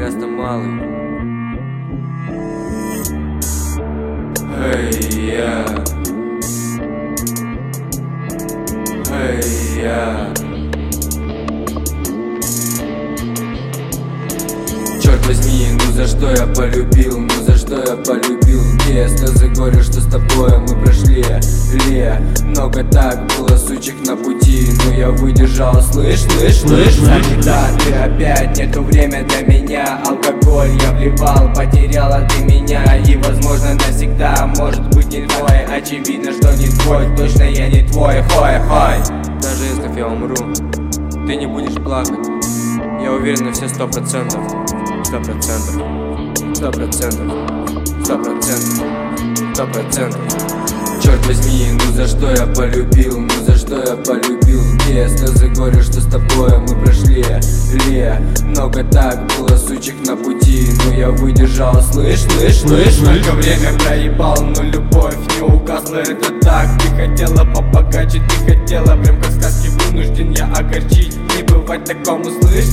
Раста малый. Эй, я. Эй, я. Черт возьми, ну за что я полюбил, ну за что я полюбил. Где слезы горя, что с тобой мы прошли. Много так было сучек на пути, но я выдержал, слышь. Санита, ты опять, нету время для меня. Алкоголь я вливал, потеряла ты меня. И возможно навсегда, может быть не твой. Очевидно, что не твой, точно я не твой. Хой. Даже если я умру, ты не будешь плакать. Я уверен на все 100%. 100%. Черт возьми, ну за что я полюбил, ну за что я полюбил. Где слезы горя, что с тобой мы прошли. Много так было сучек на пути, но я выдержал, слышь. Сколько время проебал, но любовь не угасла, это так. Ты хотела побогаче, ты хотела прям как сказки, вынужден я огорчить. Не бывать такому, слышь.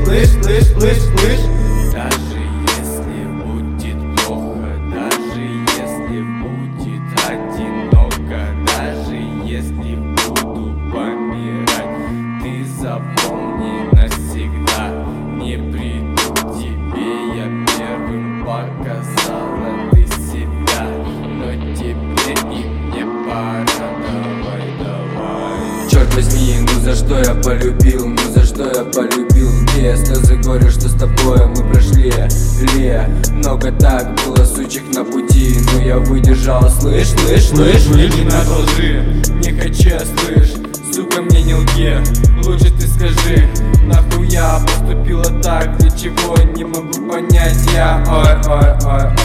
Даже если будет плохо, даже если будет одиноко, даже если буду помирать, ты запомни навсегда. Не приду к тебе, я первым показала ты себя, но теперь и мне пора, давай. Черт возьми, ну за что я полюбил, ну за что я полюбил. Где слезы горя, что с тобой мы прошли. Много так было сучек на пути, но я выдержал, слышь. Мне не надо лжи, не хочу, слышь. Сука, мне не лги, лучше ты скажи, нахуй я поступила так, для чего не могу понять я. Ой.